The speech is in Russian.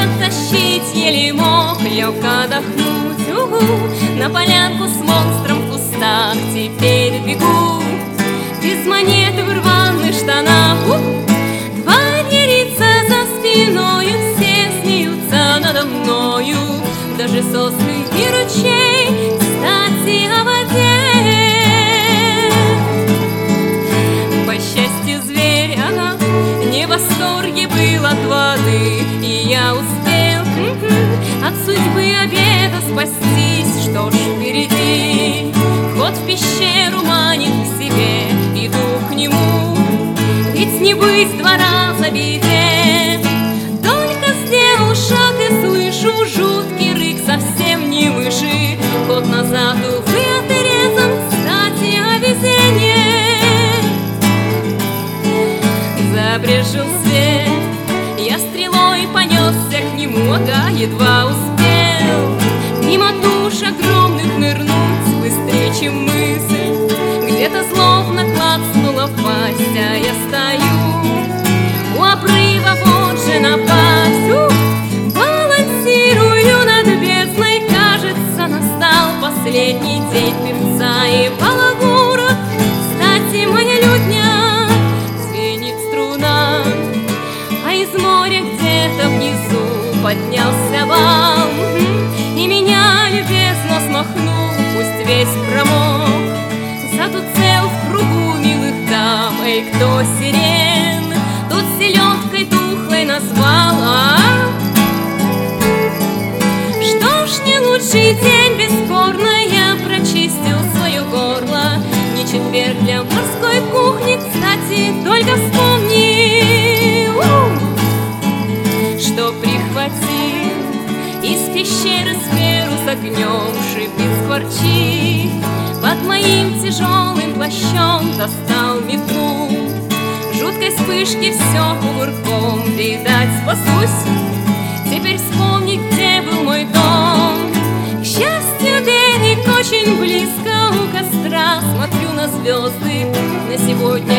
оттащить еле мог, лег отдохнуть. На полянку с монстром в кустах теперь бегу. Без монеты в рваных штанах тварь ерится за спиною, все смеются надо мною, даже сосны и ручей, кстати, о воде. По счастью, зверь, не в восторге был от воды, и я успел от судьбы обеда спастись. Что ж впереди, вход в пещеру манит к себе, иду к нему, ведь не быть 2 раза беде. Только сделал шаг и слышу жуткий рык, совсем не мыши. Ход назад, увы, отрезан, кстати, о везенье. Забрежил свет, я стрелой понесся к нему, едва успел мимо туш огромных нырнуть, быстрее, чем мысль. Где-то злобно клацнула пасть, а я стою у обрыва, вот же напасть. Балансирую над бездной, кажется, настал последний день певца и балагура. Кстати, моя лютня звенит струна, а из моря где-то внизу поднялся вал, и меня любезно смахнул, пусть весь промок. Зато цел в кругу милых дам, эй, кто сирен, тут селедкой тухлой назвал, Что ж, не лучший день, бесспорно, я прочистил свое горло. Не четверг для морской кухни, кстати, только вспомни, что прихватил из пещеры сферу с огнем, шипит, скворчит. Под моим тяжелым плащом достал метлу. Жуткой вспышки все кувырком, видать, спасусь. Теперь вспомни, где был мой дом. К счастью, берег очень близко, у костра смотрю на звезды. На сегодня